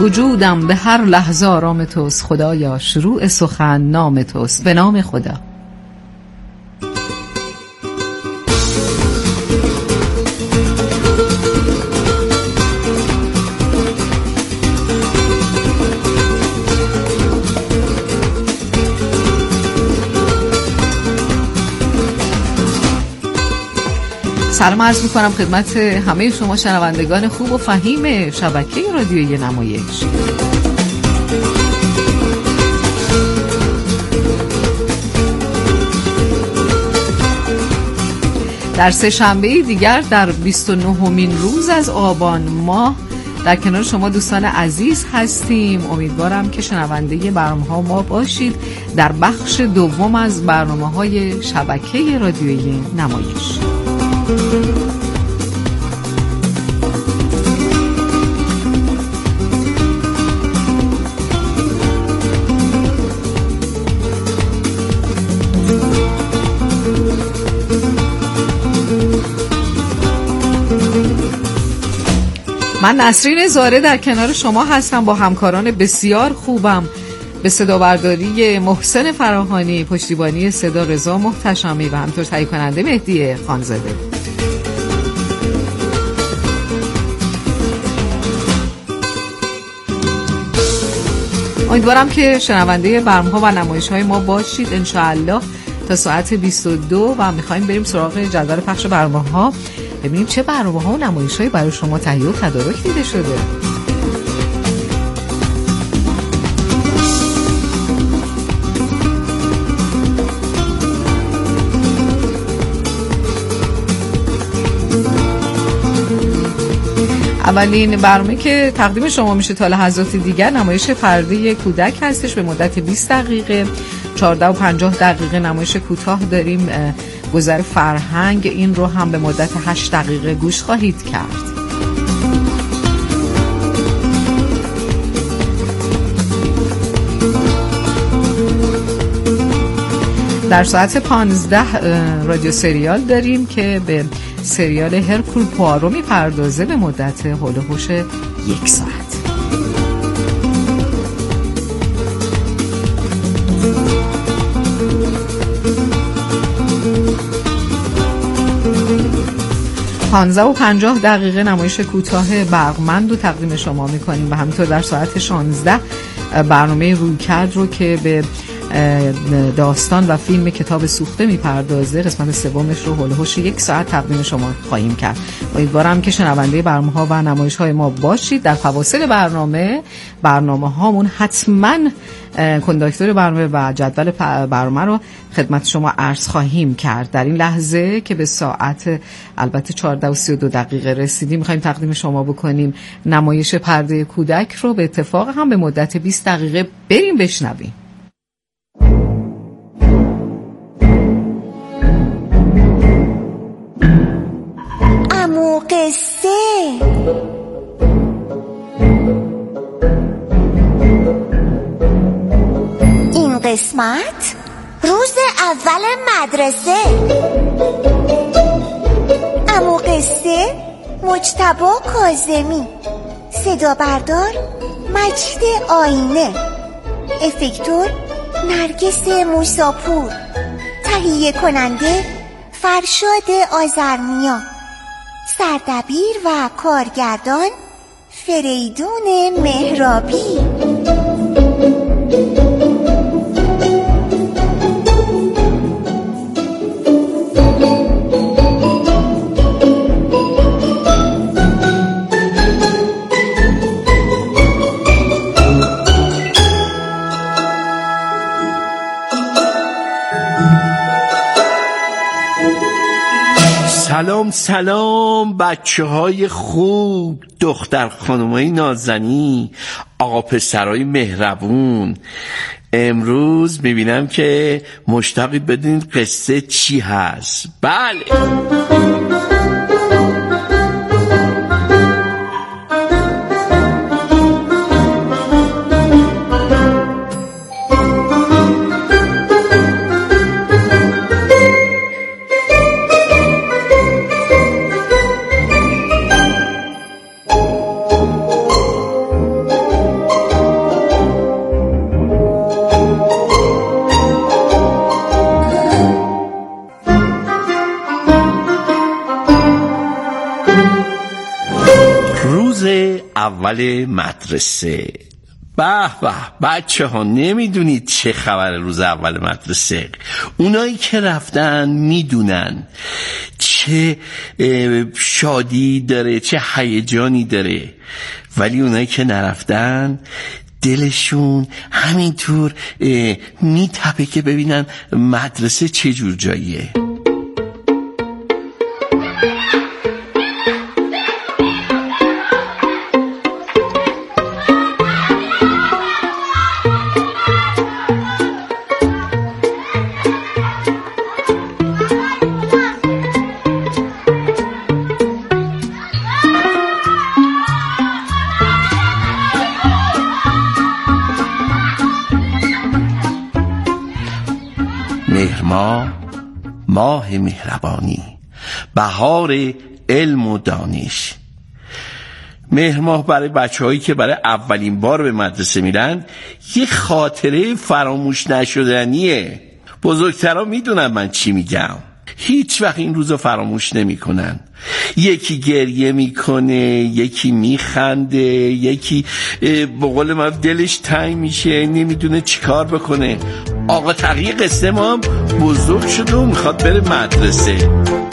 وجودم به هر لحظه آرام توست خدایا، شروع سخن نام توست. به نام خدا. سلام عرض میکنم خدمت همه شما شنوندگان خوب و فهیم شبکه رادیویی نمایش. در سه شنبه دیگر در 29مین روز از آبان ماه در کنار شما دوستان عزیز هستیم. امیدوارم که شنونده برنامه‌ها ما باشید در بخش دوم از برنامه‌های شبکه رادیویی نمایش. من نسرین زاره در کنار شما هستم با همکاران بسیار خوبم. به صدابرداری محسن فراهانی، پشتیبانی صدا رضا محتشمی و همینطور تهیه کننده مهدی خانزاده. امیدوارم که شنونده برنامه‌ها و نمایش‌های ما باشید انشاءالله تا ساعت 22 و می‌خوایم بریم سراغ جدول پخش برنامه‌ها، ببینیم چه برنامه‌ها و نمایش‌هایی برای شما تهیه و تدارک دیده شده. اولین برنامه که تقدیم شما میشه تا لحظات دیگر نمایش فردی کودک هستش به مدت 20 دقیقه. 14 و 50 دقیقه نمایش کوتاه داریم گذر فرهنگ، این رو هم به مدت 8 دقیقه گوش خواهید کرد. در ساعت 15 رادیو سریال داریم که به سریال هرکول پوارو میپردازه به مدت هول و هوش 1 ساعت. و 50 دقیقه نمایش کوتاه برقمند رو تقدیم شما میکنیم و همینطور در ساعت 16 برنامه رویکرد رو که به داستان و فیلم کتاب سوخته میپردازه قسمت سومش رو هول و هوش 1 ساعت تقدیم شما خواهیم کرد. امیدوارم که شنونده برنامه‌ها و نمایش‌های ما باشید. در فواصل برنامه هامون حتما کنداکتور برنامه و جدول برنامه رو خدمت شما عرض خواهیم کرد. در این لحظه که به ساعت البته 14 و 32 دقیقه رسیدیم می‌خوایم تقدیم شما بکنیم نمایش پرده کودک رو به اتفاق هم به مدت 20 دقیقه. بریم بشنویم. عمو قصه. این قسمت روز اول مدرسه. عمو قصه مجتبی کاظمی، صدا بردار مجید آینه، افکتور نرگس موساپور، تهیه کننده فرشاد آذرنیا، سردبیر و کارگردان فریدون مهرابی. سلام بچه های خوب، دختر خانمای نازنی، آقا پسرای مهربون. امروز میبینم که مشتاقید بدونید قصه چی هست. بله، اول مدرسه. به به بچه ها، نمیدونید چه خبر روز اول مدرسه. اونایی که رفتن میدونن چه شادی داره، چه هیجانی داره، ولی اونایی که نرفتن دلشون همینطور میتپه که ببینن مدرسه چه جور جاییه. مهرماه، ماه مهربانی، بهار علم و دانش. مهرماه برای بچه‌هایی که برای اولین بار به مدرسه میرن یه خاطره فراموش نشدنیه. بزرگترها میدونن من چی میگم. هیچ وقت این روزو فراموش نمیکنن. یکی گریه میکنه، یکی میخنده، یکی به قول من دلش تنگ میشه، نمیدونه چیکار بکنه. آقا تقی قصه ما هم بزرگ شده و میخواد بره مدرسه.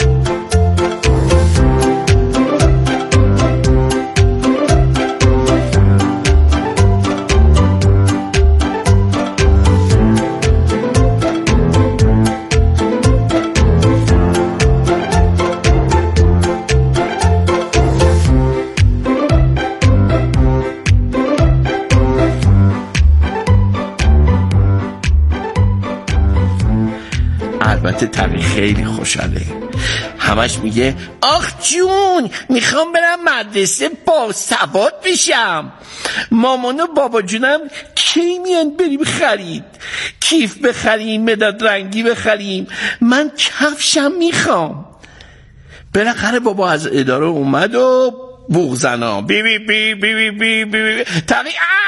البته تقی خیلی خوشحاله، همش میگه آخ جون میخوام برم مدرسه با سواد بشم. مامان و بابا جونم کی میان بریم خرید، کیف بخریم، مداد رنگی بخریم، من کفشم میخوام. بالاخره بابا از اداره اومد و بوغزنا بی بی بی بی بی بی تقی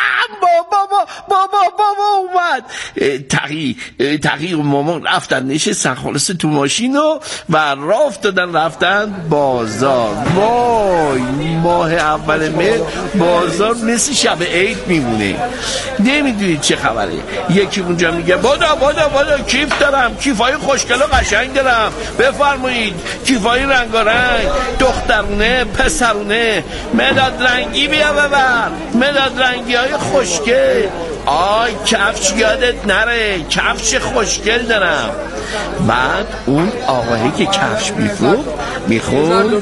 بابا اومد. تقی و مامان رفتن نشستن خلاص تو ماشین و رفتن بازار. وای ماه اول مهر بازار مثل شب عید میمونه، نمیدونید چه خبره. یکی اونجا میگه بادا کیف دارم، کیفای خوشگل و قشنگ دارم، بفرمایید کیفای رنگارنگ، دخترونه پسرونه، مداد رنگی بیا ببر، مداد رنگی های خوشگل. آی کفش یادت نره، کفش خوشگل دارم. بعد اون آقایی که کفش میخون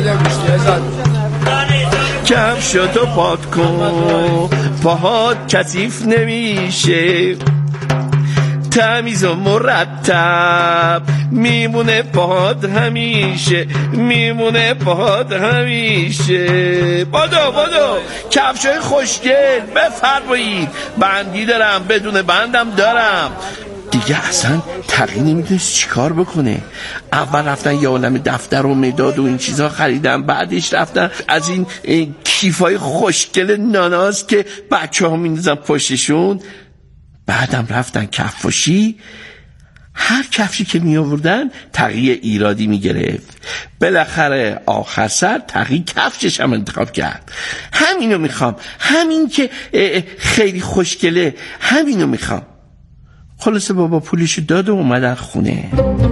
کفشتو پاک کن، پاهات کثیف نمیشه، تمیز و مرتب میمونه پاهات همیشه، میمونه پاهات همیشه. بادو کفشای خوشگل بفرمایید، بندی دارم، بدون بندم دارم. دیگه اصلا تقی نمیدونست چی کار بکنه. اول رفتن یه عالم دفتر و مداد و این چیزها خریدن، بعدش رفتن از این کیفای خوشگل ناناز که بچه ها میندازن پشتشون، بعدم رفتن کفاشی. هر کفشی که می آوردن تقی ایرادی می گرفت. بالاخره آخر سر تقی کفشش هم انتخاب کرد. همینو میخوام، همین که خیلی خوشگله، همینو میخوام. خلاصه بابا پولشو داد و اومدن خونه.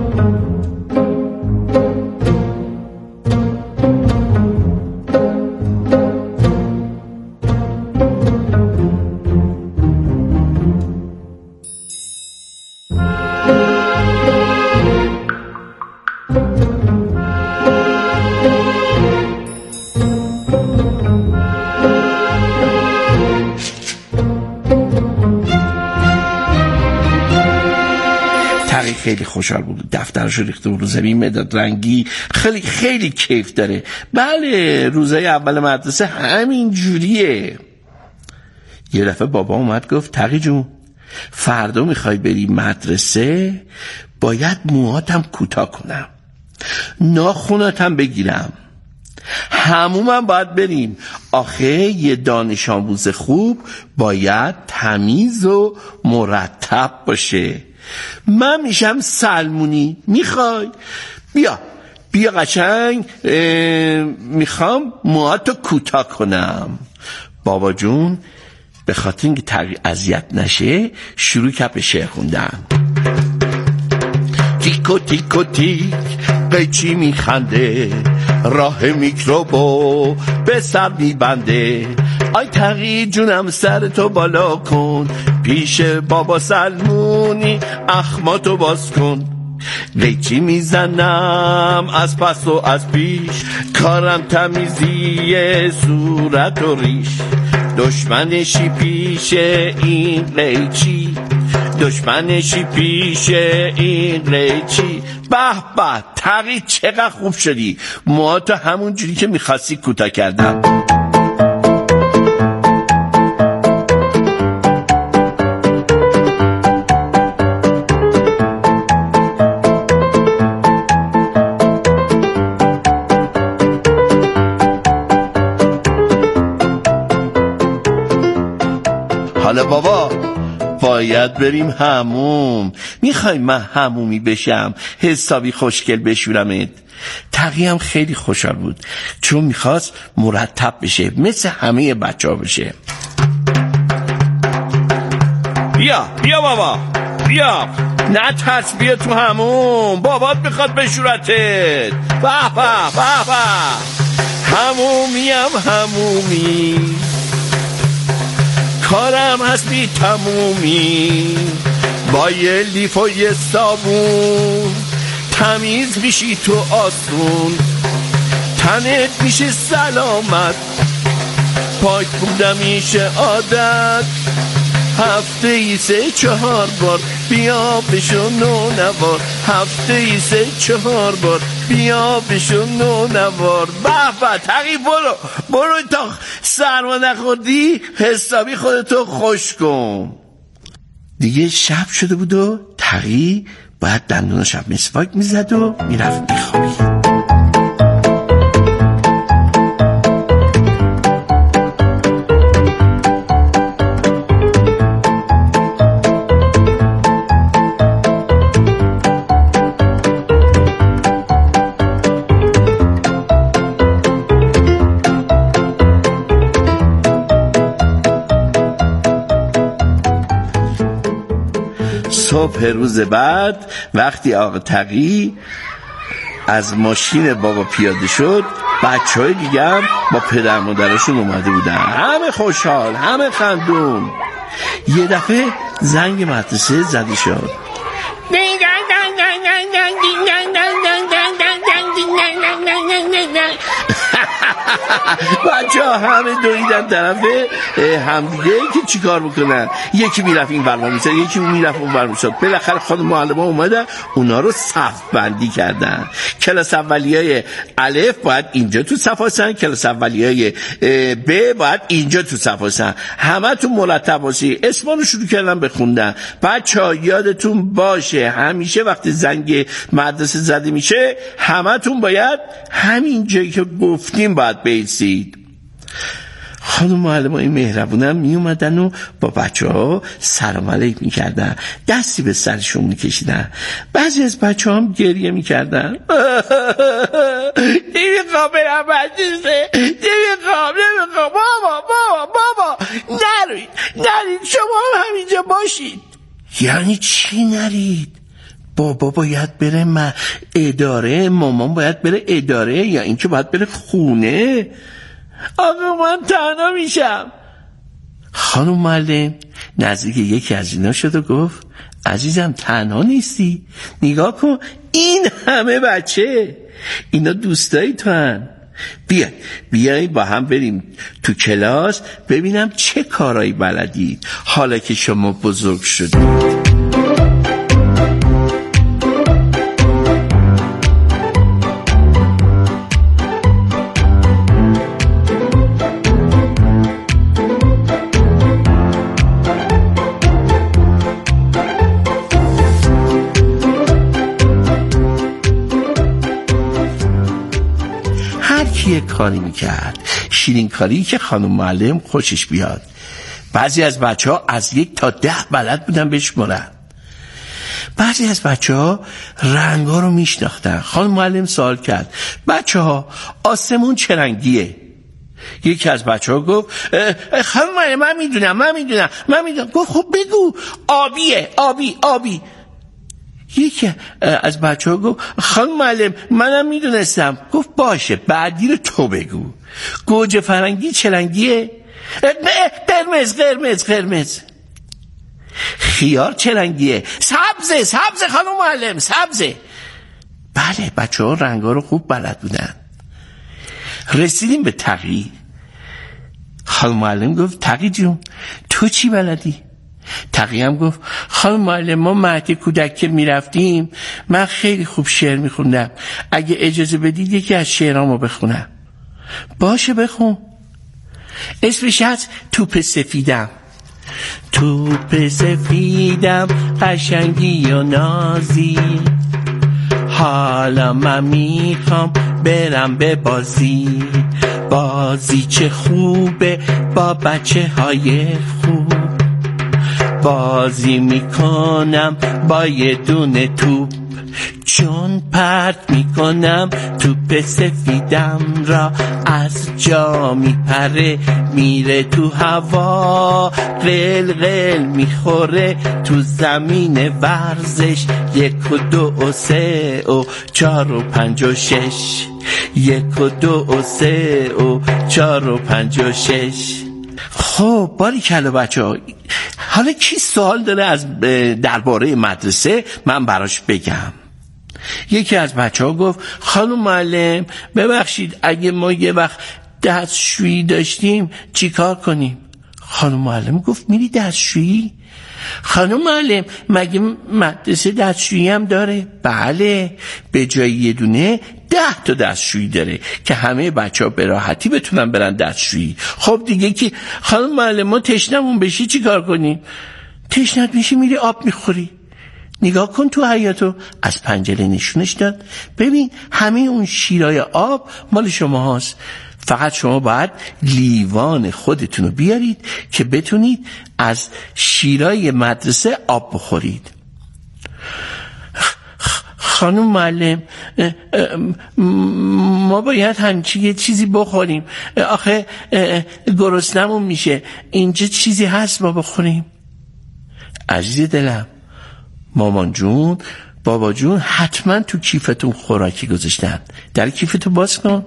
خیلی خوشحال بود، دفترشو ریخته بود رو زمین، مداد رنگی، خیلی کیف داره. بله روزای اول مدرسه همین جوریه. یه دفعه بابا اومد گفت تقی جون فردا میخوای بری مدرسه، باید موهاتم کوتاه کنم، ناخوناتم بگیرم، همومم باید بریم. آخه یه دانش آموز خوب باید تمیز و مرتب باشه. من میشم سلمونی، میخوای؟ بیا قشنگ، میخوام موهاتو کوتاه کنم. بابا جون به خاطر اینکه تغییر اذیت نشه شروع کرد به شعر خوندن. تیکو تیکو تیک قیچی میخنده، راه میکروبو به سر میبنده. آی تغییر جونم سر تو بالا کن، پیش بابا سلمونی اخماتو باز کن. قیچی میزنم از پس و از پیش، کارم تمیزی صورت و ریش. دشمنشی پیش این قیچی، دشمنشی پیش این قیچی. به به تغییر چقدر خوب شدی، موهاتو همون جوری که میخواستی کوتاه کردم. حالا بابا باید بریم حموم. میخوای من حمومی بشم حسابی خوشگل بشورمت؟ تقیم خیلی خوشحال بود چون میخواست مرتب بشه مثل همه بچه ها بشه. بیا بابا بیا، نه ترس، بیا تو حموم، بابات میخواد بشورتت. به به به به، حمومی کارم هست بی تمومی. با یه لیف و یه صابون تمیز میشی تو آسون، تنت میشه سلامت، پاک بودم میشه عادت. هفته ای 3-4 بار بیا بشو نونوار، هفته ای 3-4 بار بیا بشو نونوار. به به تقی برو تا سرما نخوردی حسابی خودتو خوش کن. دیگه شب شده بود و تقی باید دندون شب مسواک میزد و میرفت میخوابید. صبح روز بعد وقتی آقا تقی از ماشین بابا پیاده شد، بچه‌های دیگه هم با پدر مادرشون اومده بودن، همه خوشحال، همه خندون. یه دفعه زنگ مدرسه زده شد. بچه ها همه دویدن طرف همدیگه که چی کار بکنن، یکی میرفت این ور میشد، یکی میرفت اون ور میشد. بالاخره خود معلم ها اومدن اونا رو صف بندی کردن. کلاس اولیای الف باید اینجا تو صف هستن، کلاس اولیای ب باید اینجا تو صف هستن. همه تو مرتب باشی. اسما رو شروع کردن بخوندن. بچه ها یادتون باشه همیشه وقتی زنگ مدرسه زده میشه همه تون باید همین جایی که گفتیم باید بیستید. خانم معلم های مهربونم می اومدن و با بچه ها سلام علیک می کردن، دستی به سرشون می کشیدن. بعضی از بچه ها هم گریه می کردن. نمیخوام برم مدرسه، نمیخوام بابا نرید شما هم همینجا باشید. یعنی چی نرید؟ بابا باید بره اداره، مامان باید بره اداره، یا اینکه باید بره خونه؟ آقا من تنها میشم. خانم معلم نزدیک یکی از اینا شد و گفت عزیزم تنها نیستی، نگاه کن این همه بچه، اینا دوستایی تو هن. بیاین با هم بریم تو کلاس ببینم چه کارایی بلدید حالا که شما بزرگ شدید. یه کاری میکرد، شیرین کاری که خانم معلم خوشش بیاد. بعضی از بچه ها از 1 تا 10 بلد بودن بشمارن. بعضی از بچه ها رنگ ها رو میشناختن. خانم معلم سوال کرد بچه ها آسمون چه رنگیه؟ یکی از بچه‌ها گفت خانم معلم من میدونم. گفت خب بگو. آبی. یکی از بچه‌ها گفت خانم معلم منم میدونستم. گفت باشه بعدی رو تو بگو. گوجه فرنگی چه رنگیه؟ قرمز. خیار چه رنگیه؟ سبز خانم معلم، سبزه. بله بچه‌ها رنگا رو خوب بلد بودن. رسیدیم به تقی. خانم معلم گفت تقی جون تو چی بلدی؟ تقی هم گفت خانم معلم ما مهد کودک که میرفتیم من خیلی خوب شعر میخوندم، اگه اجازه بدید یکی از شعرامو بخونم. باشه بخون. اسمش از توپ سفیدم. توپ سفیدم قشنگی و نازی، حالا من میخوام برم به بازی چه خوبه با بچه های خوب، بازی میکنم با یه دونه توپ، چون پرت میکنم توپ سفیدم را از جا میپره میره تو هوا، قل میخوره تو زمین ورزش، 1 و 2 و 3 و 4 و 5 و 6، 1 و 2 و 3 و 4 و 5 و 6. خب باریکلا بچه‌ها، حالا کی سوال داره از درباره مدرسه من براش بگم؟ یکی از بچه‌ها گفت خانم معلم ببخشید اگه ما یه وقت دستشویی داشتیم چی کار کنیم؟ خانم معلم گفت میری دستشویی؟ خانم معلم مگه مدرسه دستشویی هم داره؟ بله، به جای یه دونه 10 تا دستشویی داره که همه بچه‌ها به راحتی بتونن برن دستشویی. خب دیگه که خانم معلم ما تشنمون بشی چی کار کنیم؟ تشنت میشی میری آب میخوری. نگاه کن تو حیاطو. از پنجره نشونش داد. ببین همه اون شیرای آب مال شما هست، فقط شما باید لیوان خودتونو بیارید که بتونید از شیرای مدرسه آب بخورید. خانم معلم ما باید همچی یه چیزی بخوریم، آخه گرسنمون میشه، اینجا چیزی هست ما بخوریم؟ عزیز دلم، مامان جون بابا جون حتما تو کیفتون خوراکی گذاشتن. در کیفتو باز کن.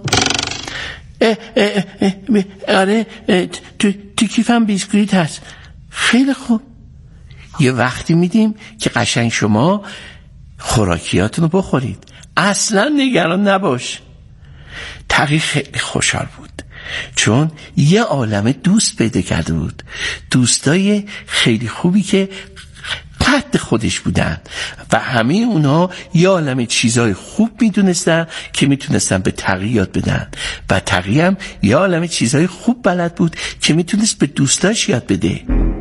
آره تو کیفم بیسکویت هست. خیلی خوب، یه وقتی میدیم که قشنگ شما خوراکیاتونو بخورید، اصلا نگران نباش. تقی خیلی خوشحال بود چون یه عالمه دوست پیدا کرده بود، دوستای خیلی خوبی که قد خودش بودن و همه اونا یه عالمه چیزای خوب میدونستن که میتونستن به تقی یاد بدن و تقی هم یه عالمه چیزای خوب بلد بود که میتونست به دوستاش یاد بده.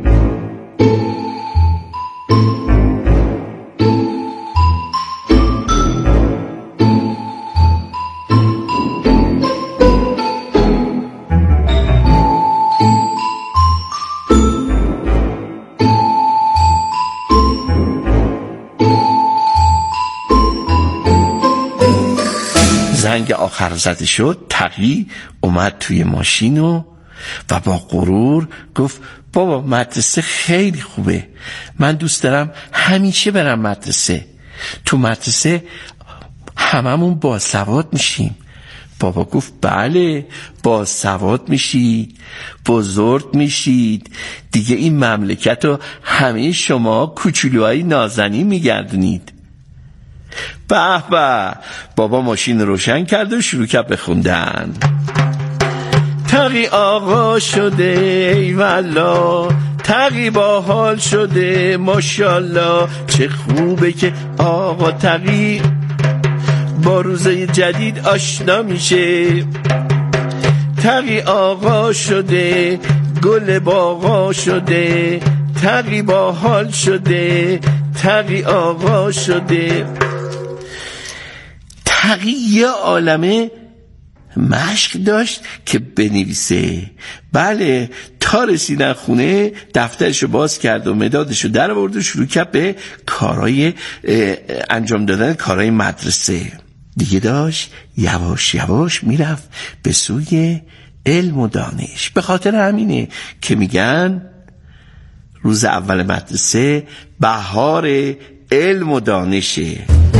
زنگ آخر زده شد. تقی اومد توی ماشین و با غرور گفت بابا مدرسه خیلی خوبه، من دوست دارم همیشه برم مدرسه، تو مدرسه هممون باسواد میشیم. بابا گفت بله باسواد میشید، بزرگ میشید، دیگه این مملکت رو همه شما کوچولوهای نازنین میگردونید. به به. بابا ماشین روشن کرد و شروع کرد بخوندن. تقی آقا شده ای والا، تقی باحال شده ماشاءالله، چه خوبه که آقا تقی با روزای جدید آشنا میشه. تقی آقا شده، گل باغا شده، تقی باحال شده، تقی آقا شده. تقی یه عالمه مشق داشت که بنویسه. بله، تا رسیدن خونه دفترشو باز کرد و مدادشو در آورد و شروع کرد به کارهای انجام دادن کارهای مدرسه. دیگه داشت یواش یواش میرفت به سوی علم و دانش. به خاطر همینه که میگن روز اول مدرسه بهار علم و دانشه.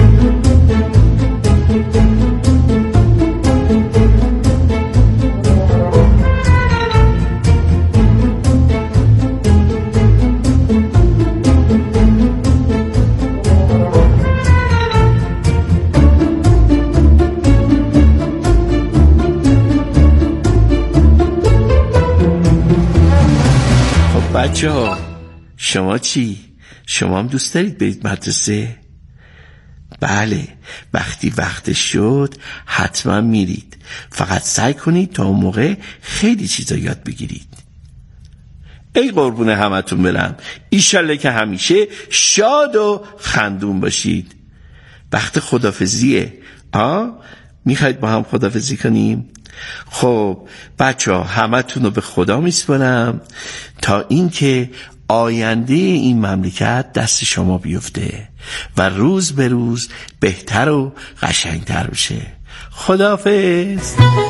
بچه ها شما چی؟ شما هم دوست دارید برید مدرسه؟ بله، وقتی وقتش شد حتما میرید. فقط سعی کنید تا اون موقع خیلی چیزا یاد بگیرید. ای قربون همتون برم، ایشالله که همیشه شاد و خندون باشید. وقت خدافزیه. میخواید با هم خدافزی کنیم؟ خب بچه ها همتون رو به خدا میسپارم تا اینکه آینده این مملکت دست شما بیفته و روز به روز بهتر و قشنگتر بشه. خداحافظ.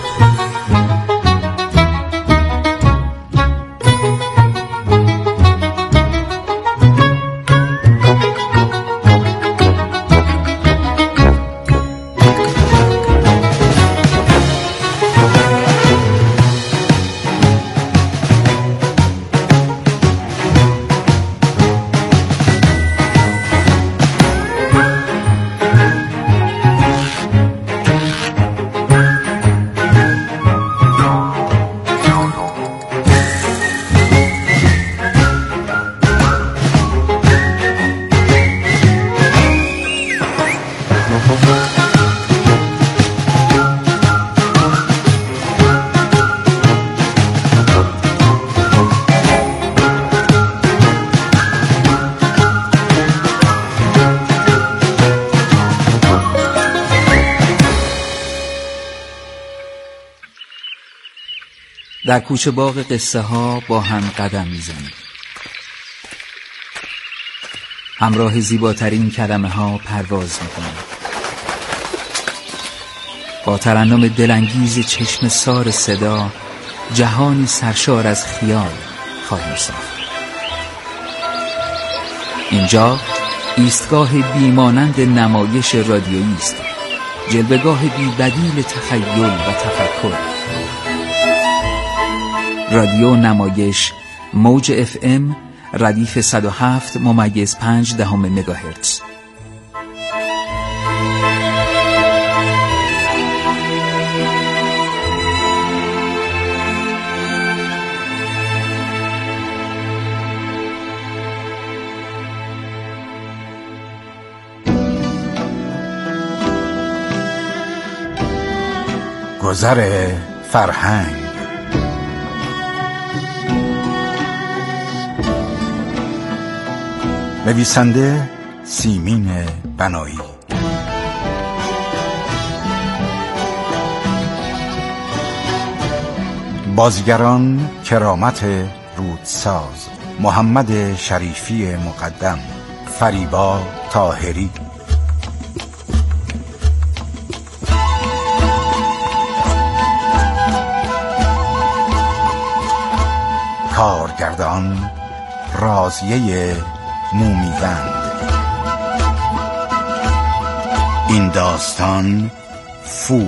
در کوچه باغ قصه ها با هم قدم میزنیم. همراه زیباترین کلمه ها پرواز میکنیم. با ترنم دلانگیز چشم سار صدا جهانی سرشار از خیال خواهیم ساخت. اینجا ایستگاه بیمانند نمایش رادیویی است، جلوه‌گاه بی بدیل تخیل و تفکر. رادیو نمایش موج FM ردیف 107.5 مگاهرتز. گذر فرهنگ. نویسنده سیمین بنایی. بازیگران کرامت رودساز، محمد شریفی مقدم، فریبا طاهری. کارگردان رازیه مومیوند. این داستان فول.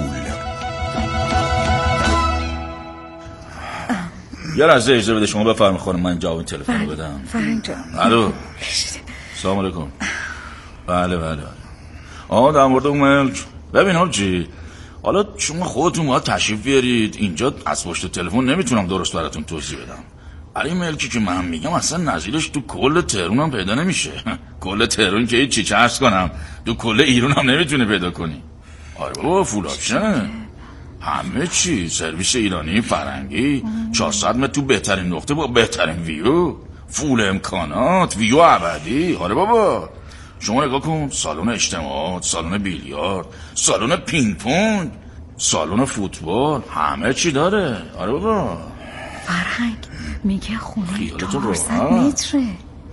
یه لحظه اجازه بده شما بفرمایید خانم، من جواب تلفن رو بدم. فرهنگ جان. الو. سلام علیکم. بله. در مورد اون ملک ببین حاجی، حالا شما خودتون باید تشریف بیارید اینجا، از پشت تلفن نمیتونم درست براتون توضیح بدم. برای ملکی که من میگم اصلا نظیرش تو کل تهران هم پیدا نمیشه. کل تهران که چی عرض کنم، تو کل ایران هم نمیتونه پیدا کنی. آره بابا، فول آپشن، همه چی، سرویس ایرانی فرنگی، 400 متر تو بهترین نقطه با بهترین ویو، فول امکانات، ویو ابدی. آره بابا، شما نگاه کن، سالن اجتماعات، سالن بیلیارد، سالن پینگ پونگ، سالن فوتبال، همه چی داره. آره بابا. فرهنگ میگه خونه 400 راحت. متره.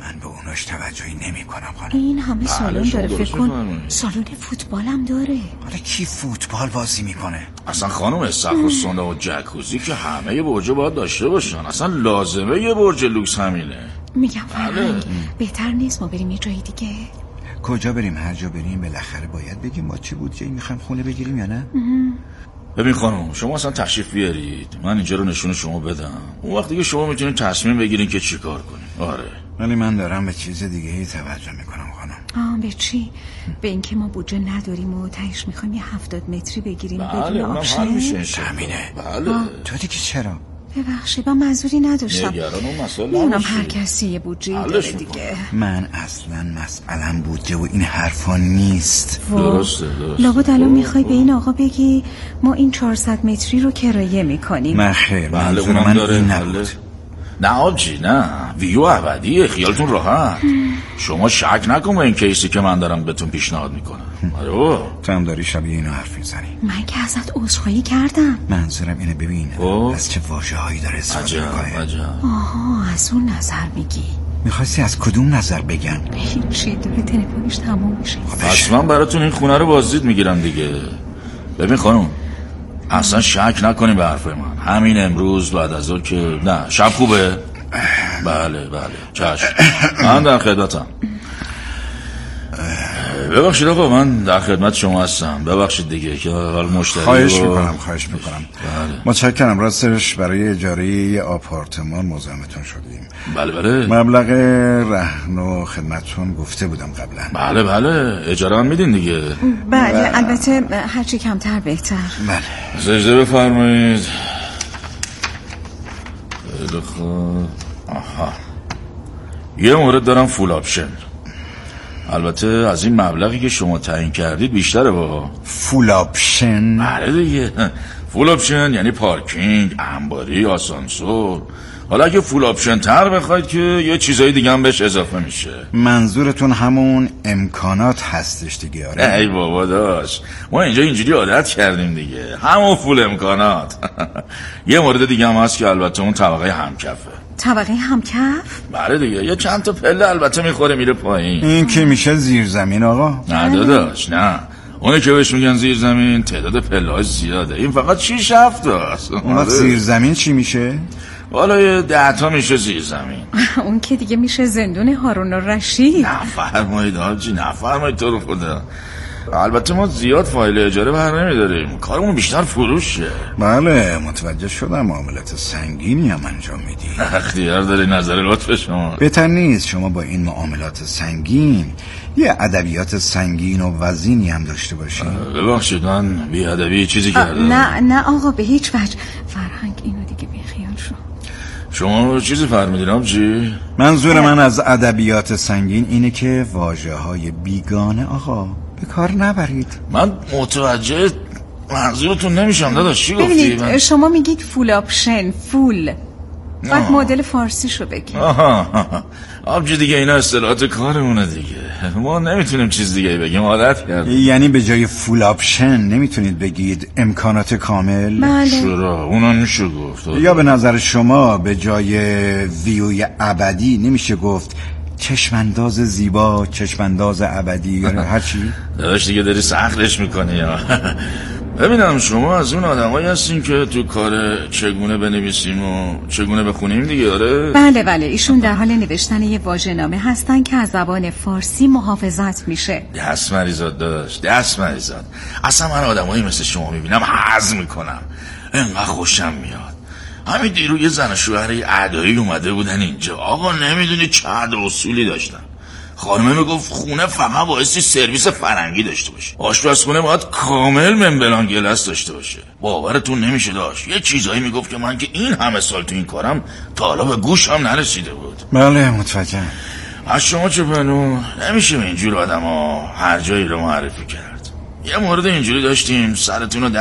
من به اوناش توجهی نمی کنم خانم. این همه سالن داره، فکر کن می‌فرمایید. سالن فوتبالم داره. حالا کی فوتبال بازی میکنه؟ اصلا خانم استخر و صندوق و جکوزی که همه برج باید داشته باشن. اصلا لازمه یه برج لوکس همینه. میگم فرهنگ بهتر نیست ما بریم یه جایی دیگه؟ کجا بریم؟ هر جا بریم بالاخره باید بگیم ما چی بود، جایی میخوایم خونه بگیریم یا نه؟ ببین خانم، شما اصلا تشریف بیارید، من اینجا رو نشون شما بدم. اون وقت دیگه شما میتونید تصمیم بگیرین که چی کار کنین. آره، ولی من دارم به چیز دیگه ای توجه میکنم خانم. به چی؟ به اینکه ما بودجه نداریم و تهش میخوایم یه 70 متری بگیریم بدون بله اونم آپشن. حل میشه. همینه. بله. تو دیگه چرا؟ ببخشید من منظوری نداشتم. نگران اون مسئله میدونم نباشید. هر کسی یه بودجه حلش داره می‌کنم. دیگه. من اصلا مسئله‌م بودجه و این حرفا نیست. درسته. لابد الان میخوای به این آقا بگی ما این 400 متری رو کرایه میکنیم. نه خیر، بله منظور اونم من داره. این بله. نبود. نه آبجی نه، ویو ابدیه، خیالتون راحت. شما شک نکن به این کیسی که من دارم بهتون پیشنهاد میکنم. آره تو هم داری شبیه اینو حرف میزنی. من که ازت عذرخواهی کردم. منظورم اینه ببین از چه واژه‌هایی داره استفاده میکنه. عجب. آها از اون نظر میگی. میخواستی از کدوم نظر بگم؟ هیچی، داره تلفنش تموم میشه. پس من براتون این خونه رو بازدید میگیرم دیگه. ببین خانم، اصلا شک نکنیم به حرف من. همین امروز بعد از ظهر که نه شب خوبه. بله چشم، من در خدمتم. ببخشید آقا، من در خدمت شما هستم. ببخشید دیگه که حال مشتری. خواهش میکنم. بله. متشکرم. راستش برای اجاره یه آپارتمان مزاحمتون شدیم. بله مبلغ رهن و خدمتتون گفته بودم قبلا. بله اجاره هم میدین دیگه. بله البته هرچی کمتر بهتر. بله سجده بفرمایید. خیلی خوب. آها، یه مورد دارم، فول آپشن. البته از این مبلغی که شما تعیین کردید بیشتره. با فول آپشن؟ بله دیگه، فول آپشن یعنی پارکینگ، انباری، آسانسور. حالا اگه فول آپشن تر بخواید که یه چیزای دیگه هم بهش اضافه میشه. منظورتون همون امکانات هستش دیگه؟ آره. ای بابا داشت، ما اینجا اینجوری عادت کردیم دیگه، همون فول امکانات. یه مورد دیگه هم هست که البته اون طبقه همکفه. طبقه همکف؟ بله دیگه، یه چند تا پله البته میخوره میره پایین. این که میشه زیر زمین آقا؟ نه داداش نه، اونی که بهش میگن زیر زمین تعداد پله‌اش زیاده، این فقط 6-7 است. اون وقت زیر زمین چی میشه؟ والا یه 10 تا میشه زیر زمین. اون که دیگه میشه زندون هارون الرشید. نفرمایید آجی، نفرمایید تو رو خدا. البته ما زیاد فایل اجاره بر نمیداریم، کارمون بیشتر فروشه. بله متوجه شدم، معاملات سنگینی هم انجام میدی. اختیار داری، نظر لطف شما. بهتر نیست شما با این معاملات سنگین یه ادبیات سنگین و وزینی هم داشته باشی؟ ببخشید من بی ادبی چیزی کردم. نه آقا به هیچ وجه. فرهنگ اینو دیگه بیخیال شو. شما چیزی فرمودین آبجی؟ منظور من از ادبیات سنگین اینه که واژه‌های بیگانه آقا به کار نبرید. من متوجه منظورتون نمیشم داداش، چی گفتی؟ ببینید شما میگید فول آپشن، فول بعد مدل فارسی شو بگید. آبجی دیگه اینا اصطلاحات کارمونه دیگه، ما نمیتونیم چیز دیگه بگیم، عادت کردیم. یعنی به جای فول آپشن نمیتونید بگید امکانات کامل؟ بله. چرا؟ اونا میشه گفت. یا به نظر شما به جای ویوی ابدی نمیشه گفت چشمانداز زیبا، چشمانداز ابدی یا هر چی؟ داداش دیگه داری سختش میکنی یا؟ ببینم شما از اون آدمایی هستین که تو کار چگونه بنویسیم و چگونه بخونیم دیگه؟ آره بله ایشون در حال نوشتن یه واژه‌نامه هستن که از زبان فارسی محافظت میشه. دست مریزاد داداش، دست مریزاد. اصلا من آدمایی مثل شما میبینم حظ میکنم، انقدر خوشم میاد. همین دیرو یه زن و شوهر اعدایی اومده بودن اینجا، آقا نمیدونی چه عد اصولی داشتن. خانمه میگفت خونه فقط بایستی سرویس فرنگی داشته باشه، آشپزخونه باید کامل منبلان گلس داشته باشه. باورتون نمیشه داشت یه چیزایی میگفت که من که این همه سال تو این کارم تا حالا به گوشم نرسیده بود. بله متوجهم. از شما چه بنو؟ نمیشه به اینجور آدم ها هر جایی رو معرفی کرد. یه مورد اینجوری داشتیم، سرتون رو